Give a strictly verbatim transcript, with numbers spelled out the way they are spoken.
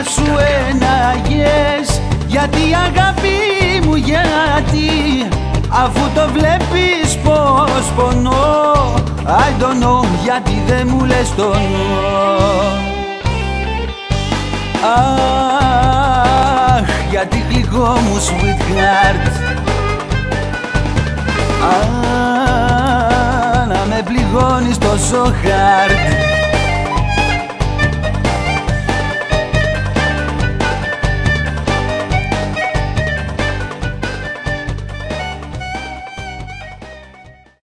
σου ένα yes. Γιατί αγάπη μου, γιατί, αφού το βλέπεις πως πονώ. I don't know, γιατί δεν μου λες το no. Αχ, γιατί γλυκό μου sweetheart. Αχ, να με πληγώνεις τόσο hard.